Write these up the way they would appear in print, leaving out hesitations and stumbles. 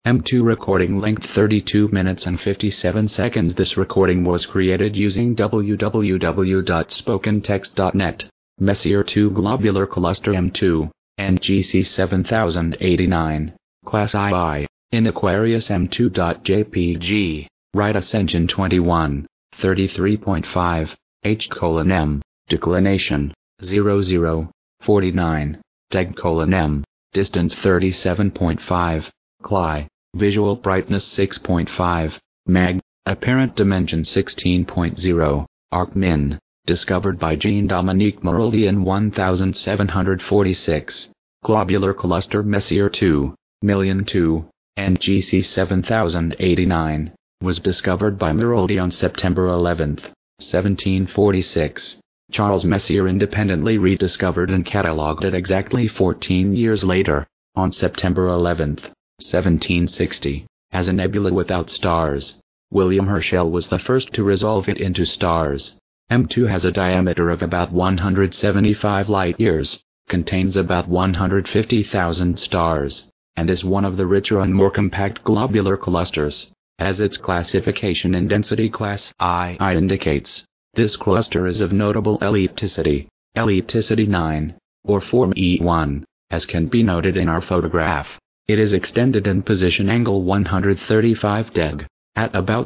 M2 recording length 32 minutes and 57 seconds. This recording was created using www.spokentext.net. Messier 2 Globular Cluster M2, NGC 7089, Class II, in Aquarius M2.jpg, Right Ascension 21, 33.5, H:M, declination, 00, 49, Deg:(M), distance 37.5, Cli, visual brightness 6.5, Meg, apparent dimension 16.0, Arcmin, discovered by Jean-Dominique Maroldi in 1746, globular cluster Messier 2, Million 2, NGC 7089, was discovered by Maroldi on September 11, 1746. Charles Messier independently rediscovered and catalogued it exactly 14 years later, on September 11, 1760, as a nebula without stars. William Herschel was the first to resolve it into stars. M2 has a diameter of about 175 light-years, contains about 150,000 stars, and is one of the richer and more compact globular clusters, as its classification in density class II indicates. This cluster is of notable ellipticity, ellipticity 9, or form E1, as can be noted in our photograph. It is extended in position angle 135 deg, at about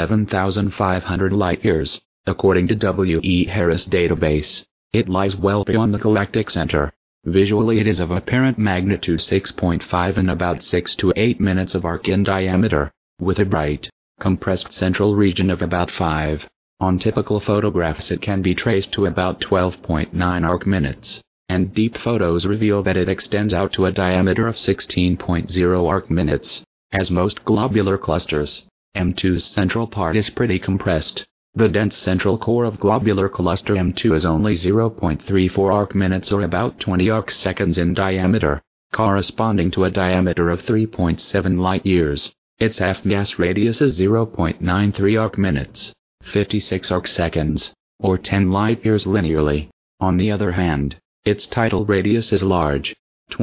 37,500 light-years, according to W. E. Harris database. It lies well beyond the galactic center. Visually it is of apparent magnitude 6.5 and about 6 to 8 minutes of arc in diameter, with a bright, compressed central region of about 5. On typical photographs it can be traced to about 12.9 arc minutes, and deep photos reveal that it extends out to a diameter of 16.0 arc minutes. As most globular clusters, M2's central part is pretty compressed. The dense central core of globular cluster M2 is only 0.34 arc minutes or about 20 arc seconds in diameter, corresponding to a diameter of 3.7 light-years. Its half-gas radius is 0.93 arc minutes, 56 arc seconds, or 10 light-years linearly. On the other hand, its tidal radius is large,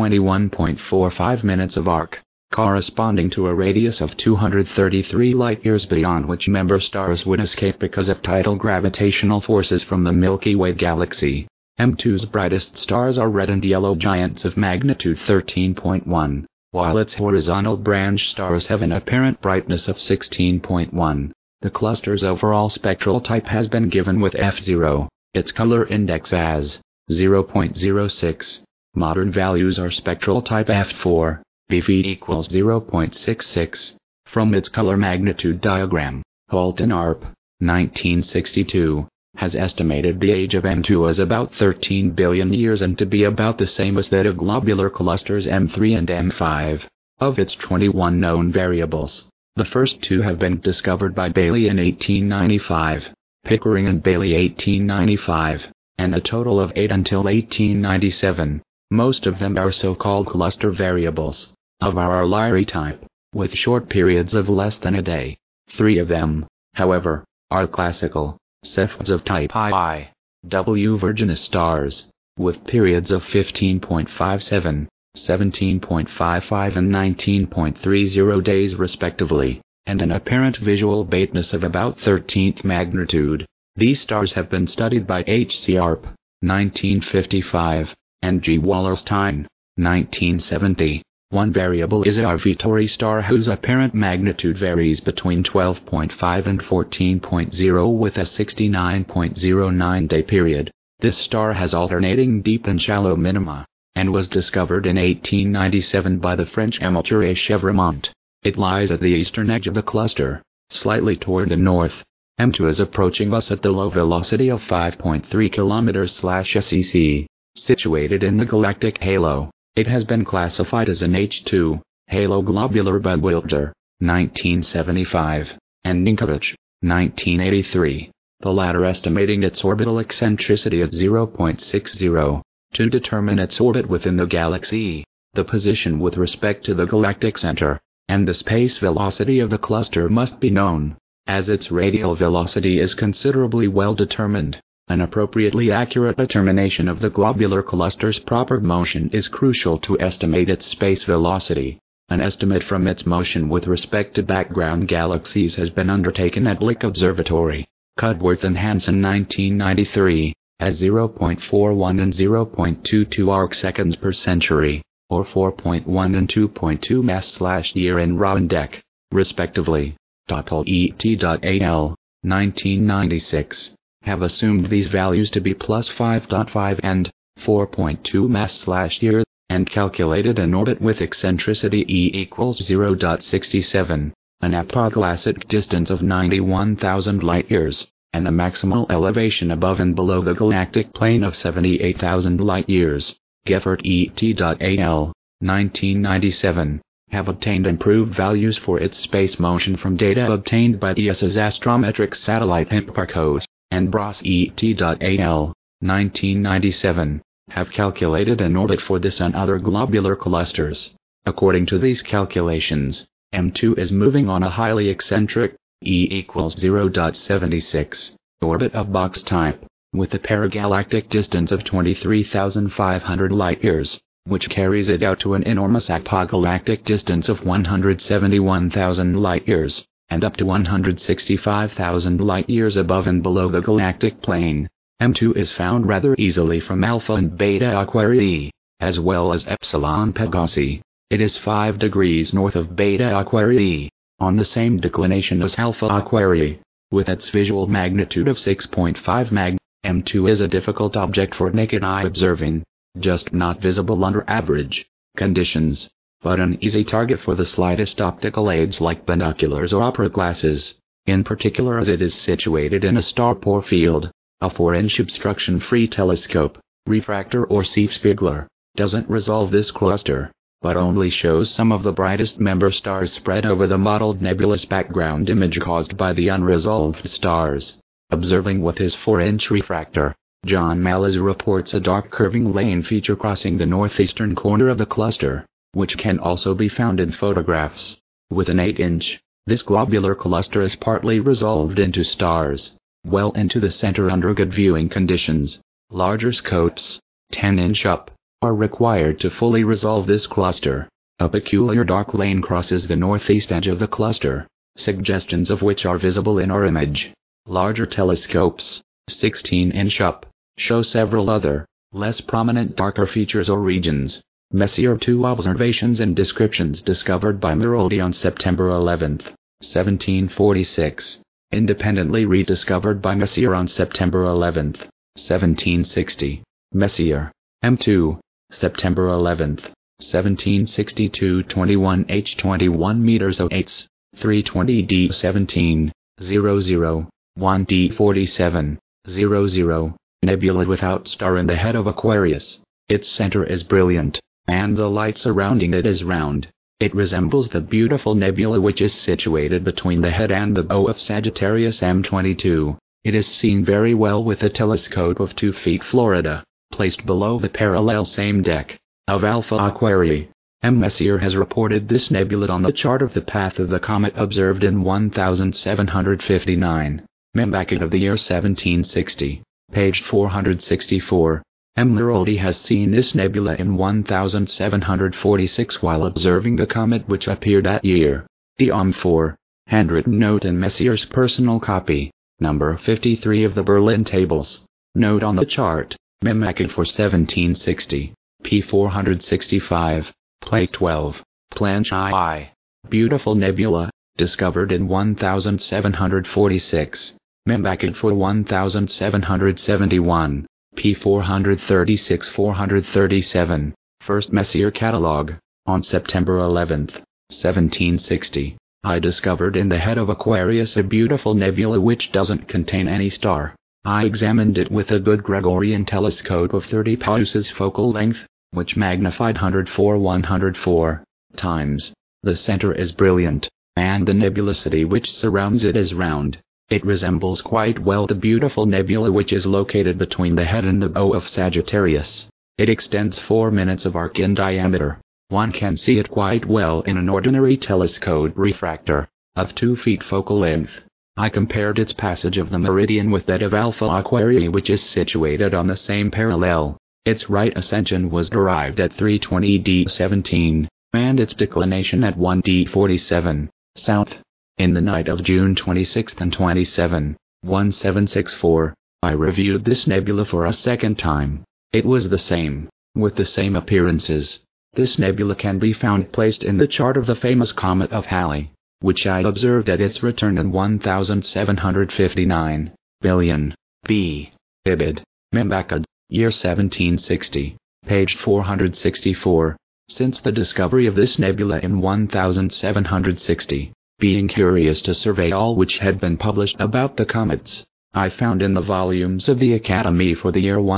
21.45 minutes of arc, corresponding to a radius of 233 light-years beyond which member stars would escape because of tidal gravitational forces from the Milky Way galaxy. M2's brightest stars are red and yellow giants of magnitude 13.1, while its horizontal branch stars have an apparent brightness of 16.1. The cluster's overall spectral type has been given with F0, its color index as 0.06. Modern values are spectral type F4, BV equals 0.66. From its color magnitude diagram, Holton ARP, 1962, has estimated the age of M2 as about 13 billion years and to be about the same as that of globular clusters M3 and M5. Of its 21 known variables, the first two have been discovered by Bailey in 1895, Pickering and Bailey 1895, and a total of 8 until 1897. Most of them are so-called cluster variables, of our Lyrae type, with short periods of less than a day. 3 of them, however, are classical, Cepheids of type II, W Virginis stars, with periods of 15.57, 17.55 and 19.30 days respectively, and an apparent visual bateness of about 13th magnitude. These stars have been studied by H. C. Arp, 1955, and G. Wallerstein, 1970. One variable is our Vittori star whose apparent magnitude varies between 12.5 and 14.0 with a 69.09 day period. This star has alternating deep and shallow minima, and was discovered in 1897 by the French amateur A. Chevremont. It lies at the eastern edge of the cluster, slightly toward the north. M2 is approaching us at the low velocity of 5.3 km/sec, situated in the galactic halo. It has been classified as an H2 halo globular by Wilder, 1975, and Ninkovich, 1983, the latter estimating its orbital eccentricity at 0.60. To determine its orbit within the galaxy, the position with respect to the galactic center, and the space velocity of the cluster must be known. As its radial velocity is considerably well determined, an appropriately accurate determination of the globular cluster's proper motion is crucial to estimate its space velocity. An estimate from its motion with respect to background galaxies has been undertaken at Lick Observatory, Cudworth and Hansen 1993, as 0.41 and 0.22 arc-seconds per century, or 4.1 and 2.2 mass/year in Rauhendeck, respectively. Et.al. 1996, have assumed these values to be plus 5.5 and 4.2 mass/year, and calculated an orbit with eccentricity E equals 0.67, an apoglassic distance of 91,000 light-years, and a maximal elevation above and below the galactic plane of 78,000 light-years. Geffert et.al. 1997, have obtained improved values for its space motion from data obtained by ESA's astrometric satellite Hipparcos, and Bros et.al. 1997, have calculated an orbit for this and other globular clusters. According to these calculations, M2 is moving on a highly eccentric, E equals 0.76, orbit of box type, with a paragalactic distance of 23,500 light-years, which carries it out to an enormous apogalactic distance of 171,000 light-years, and up to 165,000 light-years above and below the galactic plane. M2 is found rather easily from Alpha and Beta Aquarii, as well as Epsilon Pegasi. It is 5 degrees north of Beta Aquarii, on the same declination as Alpha Aquarii, with its visual magnitude of 6.5 mag. M2 is a difficult object for naked eye observing, just not visible under average conditions, but an easy target for the slightest optical aids like binoculars or opera glasses, in particular as it is situated in a star-pore field. A 4-inch obstruction-free telescope, refractor or Spiegler, doesn't resolve this cluster, but only shows some of the brightest member stars spread over the mottled nebulous background image caused by the unresolved stars. Observing with his 4-inch refractor, John Malaz reports a dark curving lane feature crossing the northeastern corner of the cluster, which can also be found in photographs. With an 8-inch, this globular cluster is partly resolved into stars, well into the center under good viewing conditions. Larger scopes, 10-inch up, are required to fully resolve this cluster. A peculiar dark lane crosses the northeast edge of the cluster, suggestions of which are visible in our image. Larger telescopes, 16-inch up, show several other, less prominent darker features or regions. Messier 2 observations and descriptions discovered by Meroldi on September 11, 1746. Independently rediscovered by Messier on September 11, 1760. Messier, M2, September 11, 1762 21H 21 meters 08s, 320 D17, 00, 1 D47, 00, nebula without star in the head of Aquarius. Its center is brilliant, and the light surrounding it is round. It resembles the beautiful nebula which is situated between the head and the bow of Sagittarius M22. It is seen very well with a telescope of 2 feet Florida, placed below the parallel same deck of Alpha Aquarii. M. Messier has reported this nebula on the chart of the path of the comet observed in 1759. Membacket of the year 1760, page 464. M. Meroldi has seen this nebula in 1746 while observing the comet which appeared that year. Diom 4. Handwritten note in Messier's personal copy, number 53 of the Berlin Tables. Note on the chart, Membacket for 1760, p. 465, plate 12, Planche I. Beautiful nebula, discovered in 1746. Membacket for 1771. p. 436-437, First Messier Catalogue, on September 11, 1760, I discovered in the head of Aquarius a beautiful nebula which doesn't contain any star. I examined it with a good Gregorian telescope of 30 paces focal length, which magnified 104 times. The center is brilliant, and the nebulosity which surrounds it is round. It resembles quite well the beautiful nebula which is located between the head and the bow of Sagittarius. It extends 4 minutes of arc in diameter. One can see it quite well in an ordinary telescope refractor, of 2 feet focal length. I compared its passage of the meridian with that of Alpha Aquarii which is situated on the same parallel. Its right ascension was derived at 320 D17, and its declination at 1°47 south. In the night of June 26 and 27, 1764, I reviewed this nebula for a second time. It was the same, with the same appearances. This nebula can be found placed in the chart of the famous comet of Halley, which I observed at its return in 1759 billion B. Ibid. Membakad, year 1760, page 464. Since the discovery of this nebula in 1760, being curious to survey all which had been published about the comets, I found in the volumes of the Academy for the year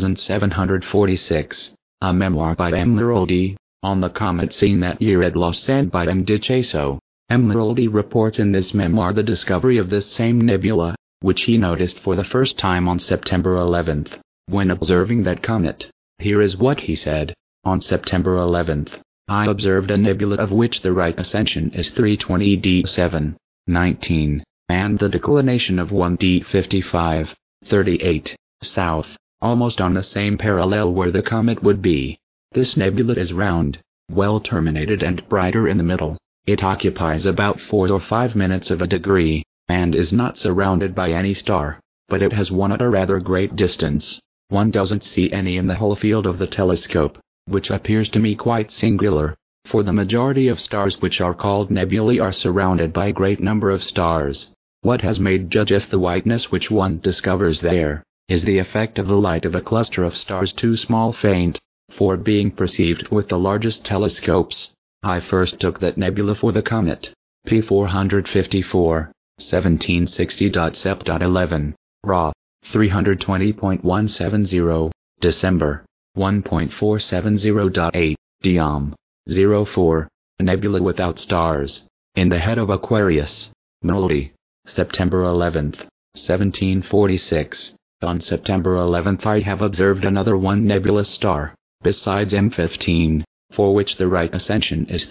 1746, a memoir by M. Meroldi, on the comet seen that year at Lausanne by M. de Chassot. M. Meroldi reports in this memoir the discovery of this same nebula, which he noticed for the first time on September 11th, when observing that comet. Here is what he said: on September 11th, I observed a nebula of which the right ascension is 320°7'19", and the declination of 1°55'38", south, almost on the same parallel where the comet would be. This nebula is round, well terminated and brighter in the middle. It occupies about 4 or 5 minutes of a degree, and is not surrounded by any star, but it has one at a rather great distance. One doesn't see any in the whole field of the telescope, which appears to me quite singular, for the majority of stars which are called nebulae are surrounded by a great number of stars. What has made judge if the whiteness which one discovers there is the effect of the light of a cluster of stars too small faint for being perceived with the largest telescopes. I first took that nebula for the comet P454, 1760.sep.11, Ra, 320.170, December, 1.470.8, Diom, 04, a nebula without stars, in the head of Aquarius. Meroldi, September 11th, 1746. On September 11th I have observed another one nebulous star, besides M15, for which the right ascension is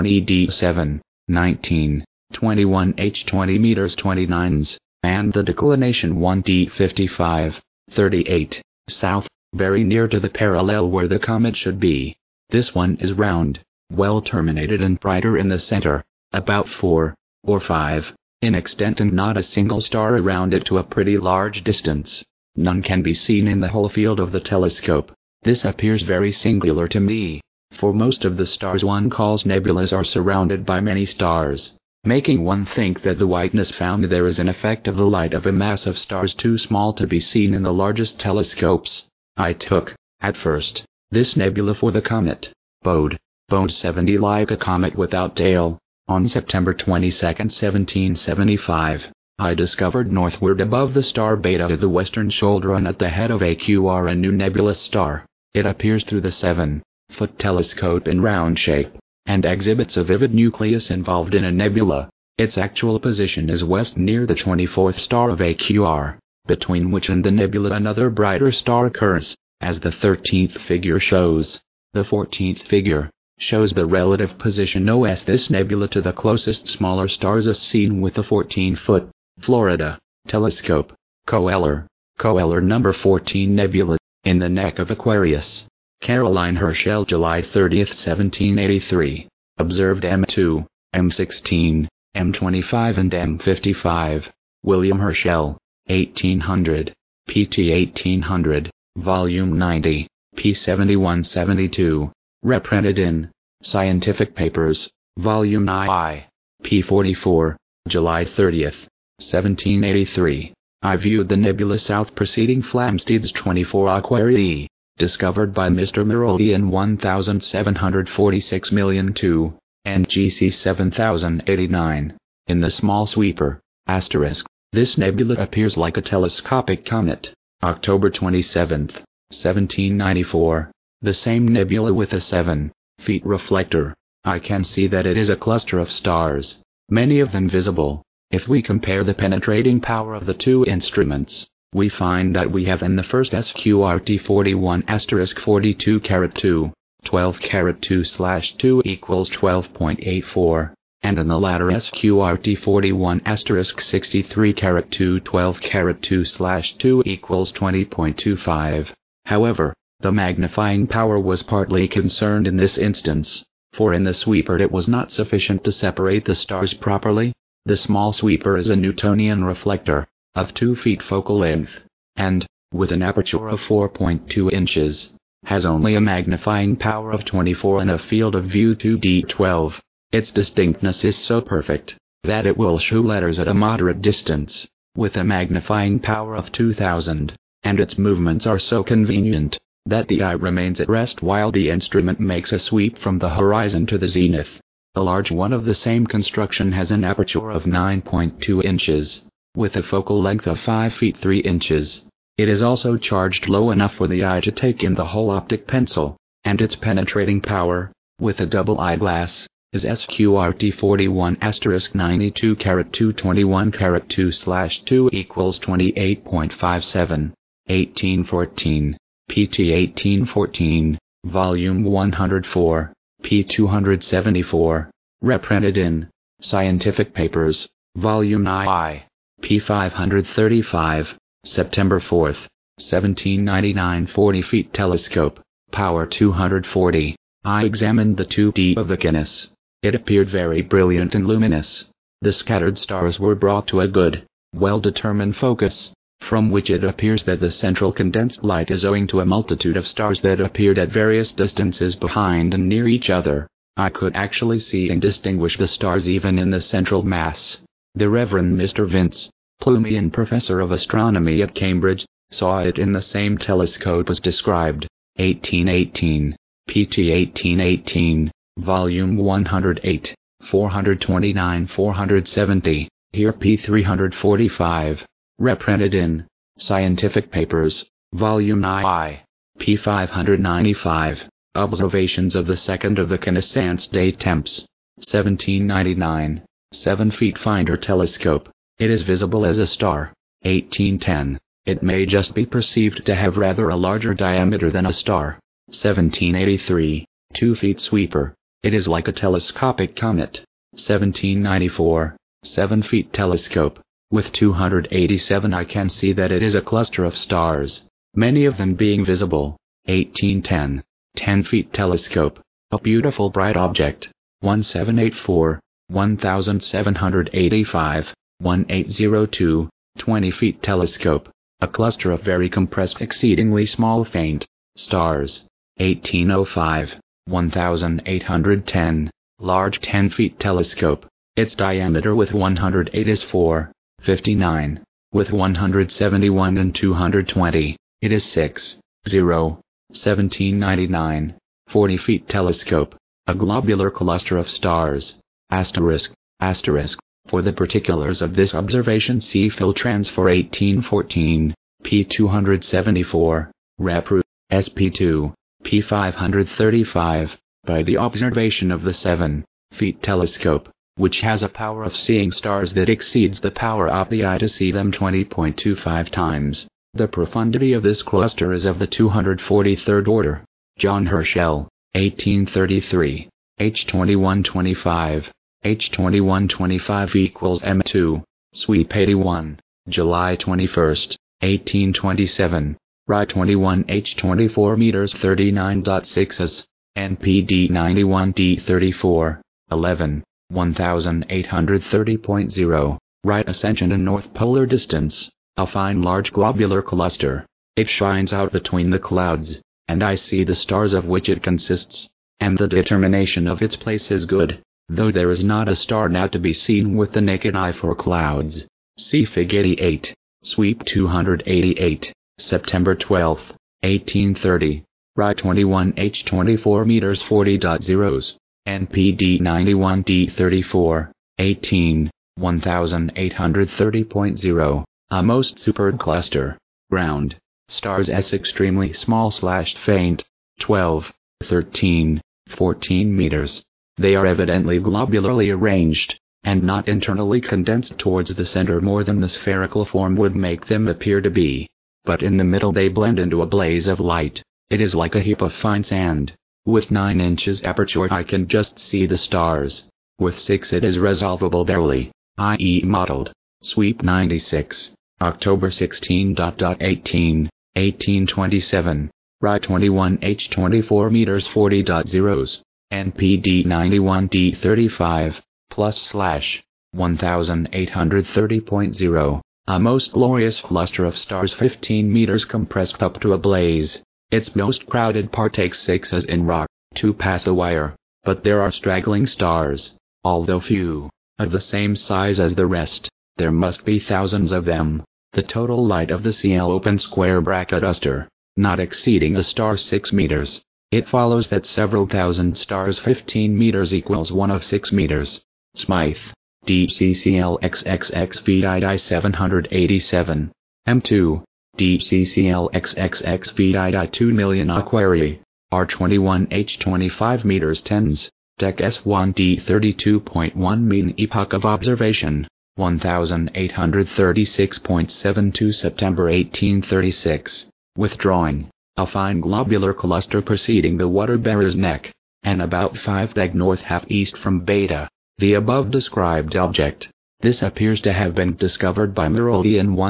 320°7'19", 21 20 meters 29s, and the declination 1°55'38", south, very near to the parallel where the comet should be. This one is round, well terminated and brighter in the center, about 4 or 5 in extent, and not a single star around it to a pretty large distance. None can be seen in the whole field of the telescope. This appears very singular to me, for most of the stars one calls nebulas are surrounded by many stars, making one think that the whiteness found there is an effect of the light of a mass of stars too small to be seen in the largest telescopes. I took, at first, this nebula for the comet Bode 70 like a comet without tail. On September 22, 1775, I discovered northward above the star Beta of the western shoulder and at the head of AQR a new nebulous star. It appears through the 7-foot telescope in round shape, and exhibits a vivid nucleus involved in a nebula. Its actual position is west near the 24th star of AQR, between which and the nebula another brighter star occurs, as the 13th figure shows. The 14th figure shows the relative position OS this nebula to the closest smaller stars as seen with the 14-foot Florida telescope. Coellar number 14 nebula, in the neck of Aquarius. Caroline Herschel, July 30, 1783. Observed M2, M16, M25 and M55. William Herschel, 1800, pt 1800, volume 90, p 7172. Reprinted in Scientific Papers, volume I, p 44, July 30, 1783. I viewed the nebula south preceding Flamsteed's 24 Aquarii, discovered by Mr. Meroldi in 1746,002, and GC 7089, in the small sweeper, *. This nebula appears like a telescopic comet. October 27, 1794. The same nebula with a 7-foot reflector. I can see that it is a cluster of stars, many of them visible. If we compare the penetrating power of the two instruments, we find that we have in the first SQRT 41 *42 carat 2, 12 carat 2/2 equals 12.84, and in the latter SQRT 41 *63 carat 2, 12 carat 2/2 equals 20.25. However, the magnifying power was partly concerned in this instance, for in the sweeper it was not sufficient to separate the stars properly. The small sweeper is a Newtonian reflector, of 2 feet focal length, and, with an aperture of 4.2 inches, has only a magnifying power of 24 and a field of view 2d12. Its distinctness is so perfect, that it will show letters at a moderate distance, with a magnifying power of 2000, and its movements are so convenient, that the eye remains at rest while the instrument makes a sweep from the horizon to the zenith. A large one of the same construction has an aperture of 9.2 inches, with a focal length of 5 feet 3 inches. It is also charged low enough for the eye to take in the whole optic pencil, and its penetrating power, with a double eyeglass, is SQRT 41*92 221 2/2 equals 28.57, 1814, PT 1814, Volume 104, p. 274, reprinted in Scientific Papers, Volume II, p. 535, September 4, 1799. 40 feet telescope, power 240. I examined the 2D of the Guinness. It appeared very brilliant and luminous. The scattered stars were brought to a good, well-determined focus, from which it appears that the central condensed light is owing to a multitude of stars that appeared at various distances behind and near each other. I could actually see and distinguish the stars even in the central mass. The Reverend Mr. Vince Plumian, professor of astronomy at Cambridge, saw it in the same telescope as described. 1818, PT 1818, Volume 108, 429-470, here p. 345, reprinted in Scientific Papers, Volume II, p. 595, Observations of the 2nd of the Connaissance des Temps, 1799, 7 feet finder telescope. It is visible as a star. 1810. It may just be perceived to have rather a larger diameter than a star. 1783. 2 feet sweeper. It is like a telescopic comet. 1794. 7 feet telescope. With 287 I can see that it is a cluster of stars, many of them being visible. 1810. 10 feet telescope. A beautiful bright object. 1784. 1785. 1802. 20 feet telescope. A cluster of very compressed, exceedingly small faint stars. 1805. 1810. Large 10 feet telescope. Its diameter with 108 is 459. With 171 and 220, it is 60. 1799. 40 feet telescope. A globular cluster of stars. Asterisk. For the particulars of this observation see Philtrans for 1814, p. 274, Repru. SP2, p. 535, by the observation of the 7 feet telescope, which has a power of seeing stars that exceeds the power of the eye to see them 20.25 times. The profundity of this cluster is of the 243rd order. John Herschel, 1833, H2125. H2125 equals M2, sweep 81, July 21, 1827, Right 21 H24 meters 39.6s, NPD 91D34, 11, 1830.0, right ascension and north polar distance, a fine large globular cluster. It shines out between the clouds, and I see the stars of which it consists, and the determination of its place is good. Though there is not a star now to be seen with the naked eye for clouds. See Fig. 88, Sweep 288, September 12, 1830, Right 21 H24 meters 40.0s, NPD 91D34, 18, 1830.0, a most superb cluster. Ground, stars S extremely small/faint, 12, 13, 14 meters. They are evidently globularly arranged, and not internally condensed towards the center more than the spherical form would make them appear to be. But in the middle they blend into a blaze of light. It is like a heap of fine sand. With 9 inches aperture I can just see the stars. With 6 it is resolvable barely, i.e. mottled. Sweep 96, October 16. 1827, Right 21 H24 meters 40.0s. NPD 91D35, +/1830.0, a most glorious cluster of stars 15 meters compressed up to a blaze. Its most crowded part takes 6 as in rock, to pass a wire, but there are straggling stars, although few, of the same size as the rest. There must be thousands of them. The total light of the CL open square bracket Uster, not exceeding a star 6 meters. It follows that several thousand stars 15 meters equals 1 of 6 meters. Smythe, DCCLXXXVII 787, M2, DCCLXXXVII 2 million Aquarii, R21H 25 meters tens, Deck S1 D32.1 mean epoch of observation, 1836.72 September 1836, withdrawing, a fine globular cluster preceding the water-bearer's neck, and about 5 deg north half east from Beta, the above described object. This appears to have been discovered by Meroldi in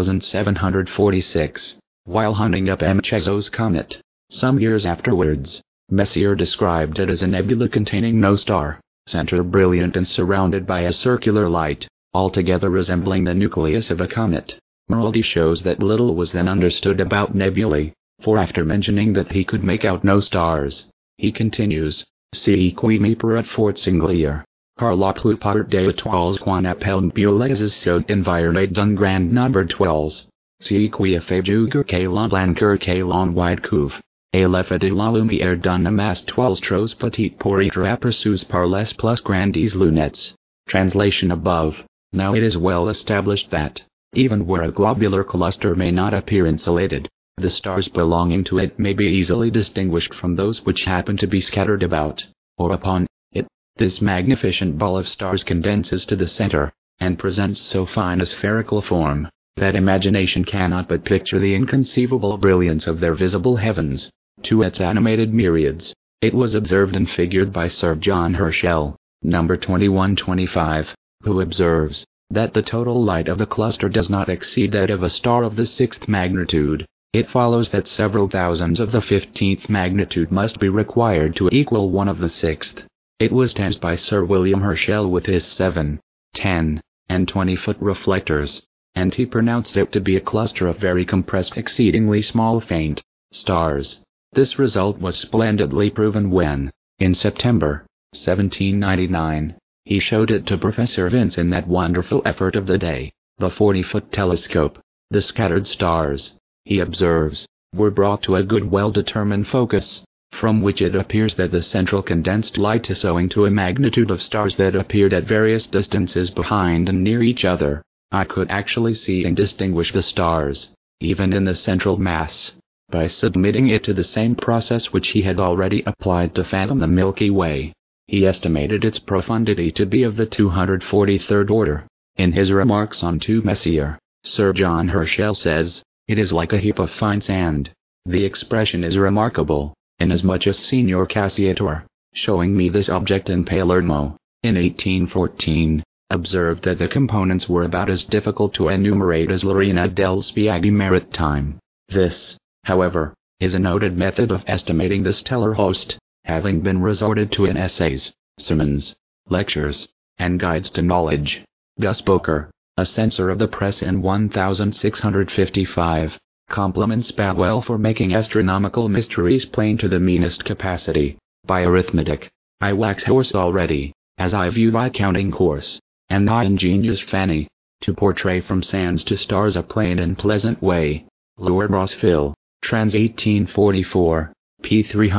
1746, while hunting up Mchezo's comet. Some years afterwards, Messier described it as a nebula containing no star, center brilliant and surrounded by a circular light, altogether resembling the nucleus of a comet. Meroldi shows that little was then understood about nebulae, for after mentioning that he could make out no stars, he continues, see qui mi per at Fort Singlier. Car la plupart des étoiles qu'on appelle nebuleuses sont environnées d'un grand nombre d'étoiles. C'est qui a fait juger que l'on blanqueur que l'on wide couve. Et l'effet de la lumière d'une masse d'étoiles trop petite pour être aperçue par les plus grandes lunettes. Translation above. Now it is well established that, even where a globular cluster may not appear insulated, the stars belonging to it may be easily distinguished from those which happen to be scattered about, or upon, it. This magnificent ball of stars condenses to the center, and presents so fine a spherical form, that imagination cannot but picture the inconceivable brilliance of their visible heavens. To its animated myriads, it was observed and figured by Sir John Herschel, number 2125, who observes, that the total light of the cluster does not exceed that of a star of the 6th magnitude. It follows that several thousands of the 15th magnitude must be required to equal 1 of the 6th. It was tensed by Sir William Herschel with his 7, 10, and 20-foot reflectors, and he pronounced it to be a cluster of very compressed exceedingly small faint stars. This result was splendidly proven when, in September, 1799, he showed it to Professor Vince in that wonderful effort of the day, the 40-foot telescope. The scattered stars, he observes, were brought to a good well-determined focus, from which it appears that the central condensed light is owing to a magnitude of stars that appeared at various distances behind and near each other. I could actually see and distinguish the stars, even in the central mass, by submitting it to the same process which he had already applied to fathom the Milky Way. He estimated its profundity to be of the 243rd order. In his remarks on to Messier, Sir John Herschel says, "It is like a heap of fine sand." The expression is remarkable, inasmuch as Signor Cassiatore, showing me this object in Palermo, in 1814, observed that the components were about as difficult to enumerate as l'Arena del Spiaggi Maritime. This, however, is a noted method of estimating the stellar host, having been resorted to in essays, sermons, lectures, and guides to knowledge. Gus Booker, a censor of the press in 1655, compliments Bagwell for making astronomical mysteries plain to the meanest capacity. By arithmetic, I wax hoarse already, as I view thy counting course, and thy ingenious Fanny, to portray from sands to stars a plain and pleasant way. Lord Rossville, trans 1844, p.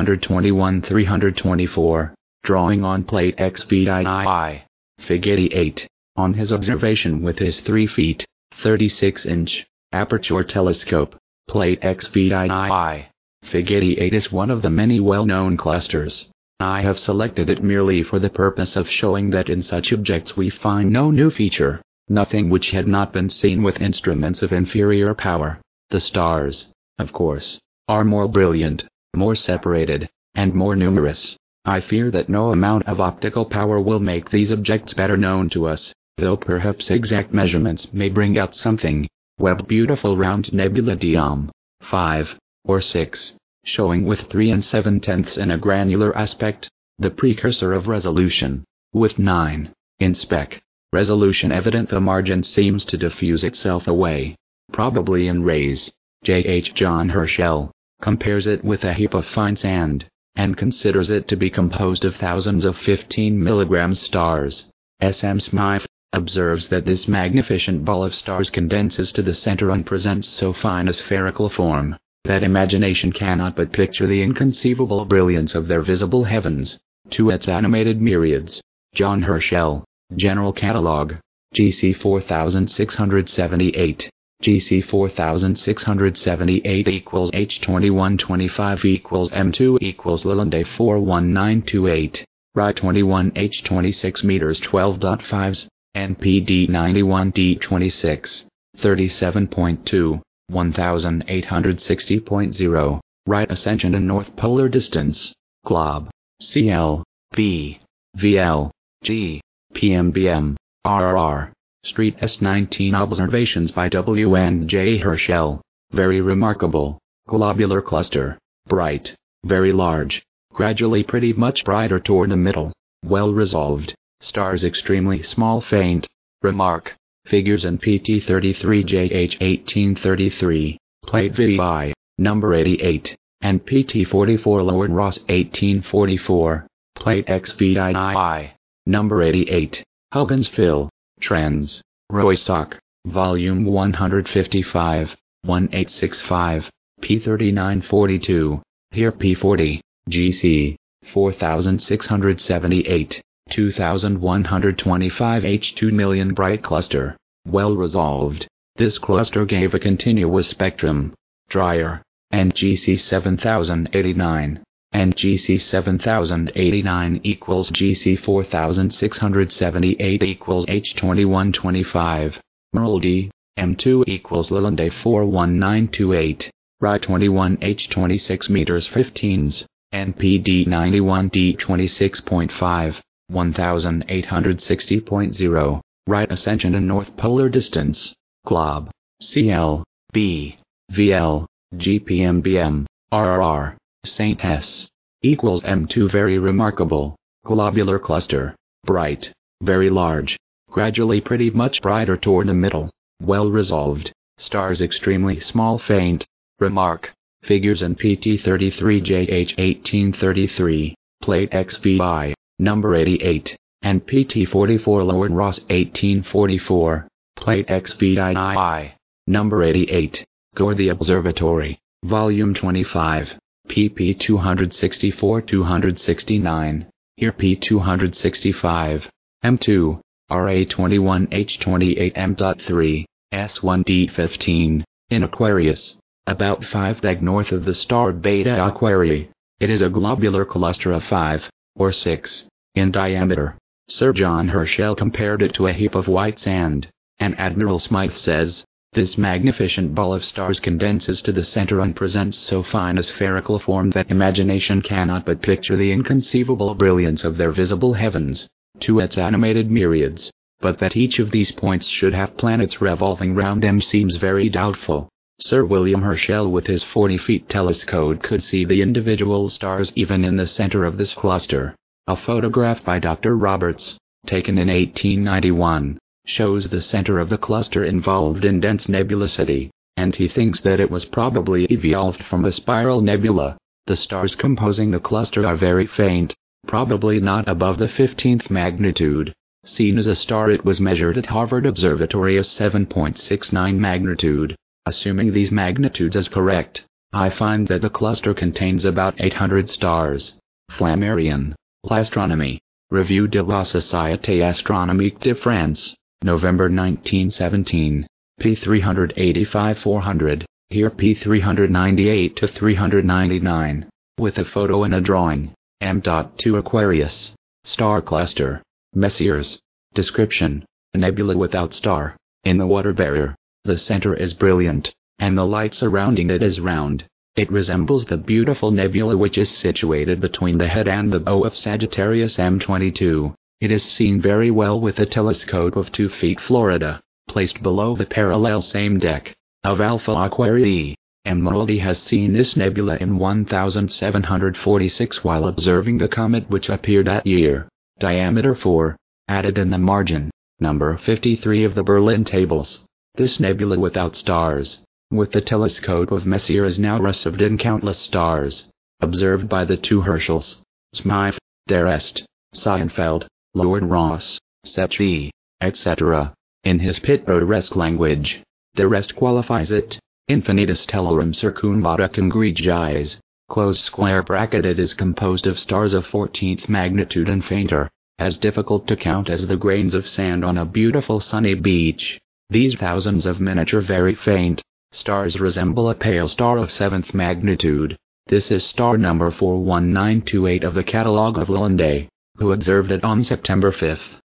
321-324, drawing on plate XVII, Fig. 88, on his observation with his 3 feet, 36-inch, aperture telescope. Plate XVII, Fig. 88 is one of the many well-known clusters. I have selected it merely for the purpose of showing that in such objects we find no new feature, nothing which had not been seen with instruments of inferior power. The stars, of course, are more brilliant, more separated, and more numerous. I fear that no amount of optical power will make these objects better known to us, though perhaps exact measurements may bring out something. Webb beautiful round nebula Diam, 5, or 6, showing with 3 7/10 in a granular aspect, the precursor of resolution. With 9 in spec resolution evident, the margin seems to diffuse itself away, probably in rays. J.H. John Herschel compares it with a heap of fine sand, and considers it to be composed of thousands of 15 milligram stars. S.M. Smythe observes that this magnificent ball of stars condenses to the center and presents so fine a spherical form, that imagination cannot but picture the inconceivable brilliance of their visible heavens, to its animated myriads. John Herschel, General Catalogue, GC 4678. GC 4678 equals H2125 equals M2 equals Lilande 41928. Right 21 H26 meters 12.5s. NPD 91D26. 37.2. 1860.0. Right ascension and north polar distance. Glob. CL. B. VL. G. PMBM. RR. Street S19 observations by W. J. Herschel. Very remarkable. Globular cluster. Bright. Very large. Gradually pretty much brighter toward the middle. Well resolved. Stars extremely small faint. Remark. Figures in PT 33 JH 1833. Plate VI. Number 88. And PT 44 Lower Ross 1844. Plate XVI. Number 88. Huggins Phil. Trends. Roysock. Volume 155. 1865. P3942. Here P40. GC. 4678. 2125 H2 million bright cluster. Well resolved. This cluster gave a continuous spectrum. Drier. And GC 7089. And GC 7089 equals GC 4678 equals H2125. Merle M2 equals Lilande 41928. Right 21 H26 meters 15s. NPD 91D26.5. 1860.0. Right ascension and north polar distance. Glob. CL. B. VL. GPMBM. RR. St. S. Equals M2 very remarkable. Globular cluster. Bright. Very large. Gradually pretty much brighter toward the middle. Well resolved. Stars extremely small faint. Remark. Figures in PT 33 JH 1833. Plate XVI. Number 88. And PT 44 Lower Ross 1844. Plate XVI. Number 88. Gordy Observatory. Volume 25. pp 264-269. Here P265. M2. RA21H28 M.3. S1D15. In Aquarius. About 5 deg north of the star Beta Aquarii. It is a globular cluster of 5, or 6, in diameter. Sir John Herschel compared it to a heap of white sand, and Admiral Smythe says, "This magnificent ball of stars condenses to the center and presents so fine a spherical form that imagination cannot but picture the inconceivable brilliance of their visible heavens, to its animated myriads, but that each of these points should have planets revolving round them seems very doubtful." Sir William Herschel with his 40-feet telescope could see the individual stars even in the center of this cluster. A photograph by Dr. Roberts, taken in 1891, shows the center of the cluster involved in dense nebulosity, and he thinks that it was probably evolved from a spiral nebula. The stars composing the cluster are very faint, probably not above the 15th magnitude. Seen as a star, it was measured at Harvard Observatory as 7.69 magnitude. Assuming these magnitudes as correct, I find that the cluster contains about 800 stars. Flammarion, L'Astronomie, Revue de la Société Astronomique de France, November 1917, p. 385-400, here p. 398-399, with a photo and a drawing. M.2 Aquarius, star cluster, Messiers. Description: a nebula without star, in the water barrier. The center is brilliant, and the light surrounding it is round. It resembles the beautiful nebula which is situated between the head and the bow of Sagittarius M22. It is seen very well with a telescope of 2 feet Florida, placed below the parallel same deck of Alpha Aquarii. Emeraldi has seen this nebula in 1746 while observing the comet which appeared that year. Diameter 4, added in the margin, number 53 of the Berlin tables. This nebula without stars, with the telescope of Messier, is now received in countless stars, observed by the two Herschels, Smythe, d'Arrest, Seinfeld, Lord Rosse, Secchi, etc. In his Pittoresque language, d'Arrest qualifies it, infinitus tellurum circumvada congregiis, close square bracket. It is composed of stars of 14th magnitude and fainter, as difficult to count as the grains of sand on a beautiful sunny beach. These thousands of miniature very faint stars resemble a pale star of 7th magnitude. This is star number 41928 of the catalogue of Lalande, who observed it on September 5,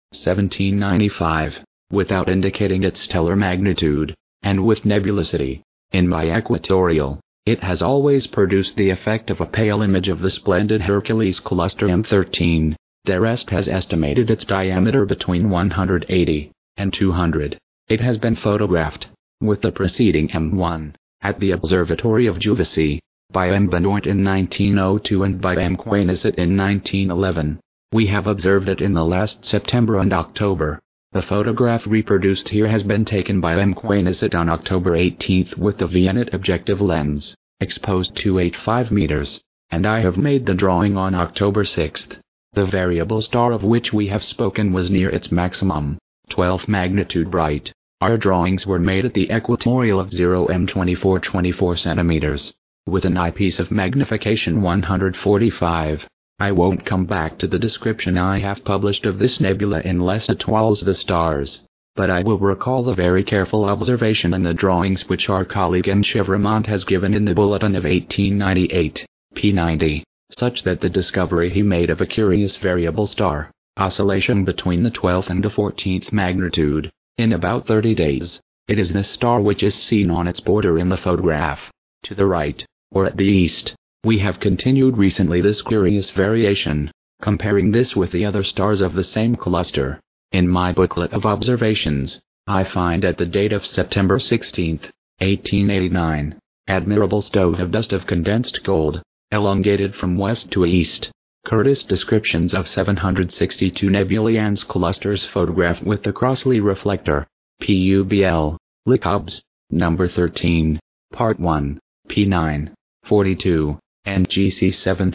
1795, without indicating its stellar magnitude, and with nebulosity. In my equatorial, it has always produced the effect of a pale image of the splendid Hercules cluster M13. D'Arrest has estimated its diameter between 180 and 200. It has been photographed, with the preceding M1, at the Observatory of Juvisy, by M. Benoit in 1902 and by M. Quenisset in 1911. We have observed it in the last September and October. The photograph reproduced here has been taken by M. Quenisset on October 18 with the Viennet objective lens, exposed 285 meters, and I have made the drawing on October 6. The variable star of which we have spoken was near its maximum, 12th magnitude bright. Our drawings were made at the equatorial of 0m24 centimeters, with an eyepiece of magnification 145. I won't come back to the description I have published of this nebula in Les Étoiles the Stars, but I will recall the very careful observation in the drawings which our colleague M. Chevremont has given in the Bulletin of 1898, p. 90, such that the discovery he made of a curious variable star, oscillation between the 12th and the 14th magnitude, in about 30 days. It is this star which is seen on its border in the photograph, to the right, or at the east. We have continued recently this curious variation, comparing this with the other stars of the same cluster. In my booklet of observations, I find at the date of September 16, 1889, admirable stove of dust of condensed gold, elongated from west to east. Curtis descriptions of 762 nebulae clusters photographed with the Crossley reflector, PUBL, Licobs, number 13, part 1, P9, 42. NGC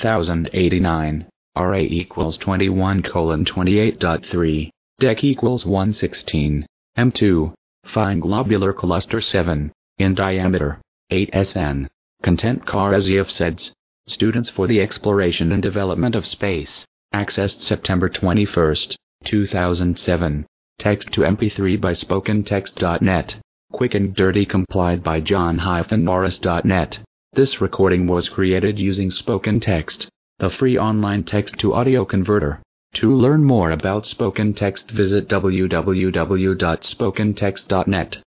7089, RA equals 21:28.3, Dec equals 116, M2, fine globular cluster 7, in diameter, 8 SN, content Karasyov SEDS, Students for the Exploration and Development of Space, accessed September 21, 2007, text to MP3 by SpokenText.net, quick and dirty complied by John-Norris.net. This recording was created using Spoken Text, the free online text-to-audio converter. To learn more about Spoken Text, visit www.spokentext.net.